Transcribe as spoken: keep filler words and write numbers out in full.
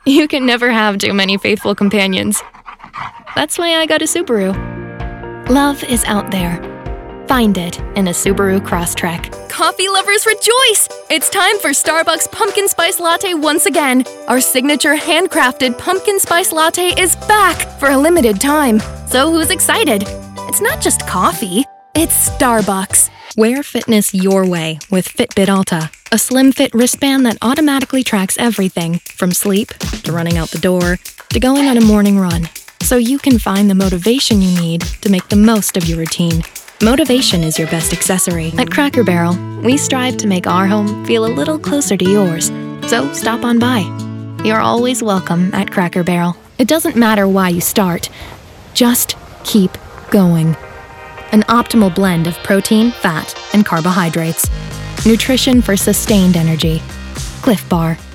You can never have too many faithful companions. That's why I got a Subaru. Love is out there. Find it in a Subaru Crosstrek. Coffee lovers rejoice! It's time for Starbucks Pumpkin Spice Latte once again. Our signature handcrafted pumpkin spice latte is back for a limited time. So who's excited? It's not just coffee, it's Starbucks. Wear fitness your way with Fitbit Alta, a slim fit wristband that automatically tracks everything from sleep to running out the door to going on a morning run, so you can find the motivation you need to make the most of your routine. Motivation is your best accessory. At Cracker Barrel, we strive to make our home feel a little closer to yours, so stop on by. You're always welcome at Cracker Barrel. It doesn't matter why you start, just keep going. An optimal blend of protein, fat, and carbohydrates. Nutrition for sustained energy. Cliff Bar.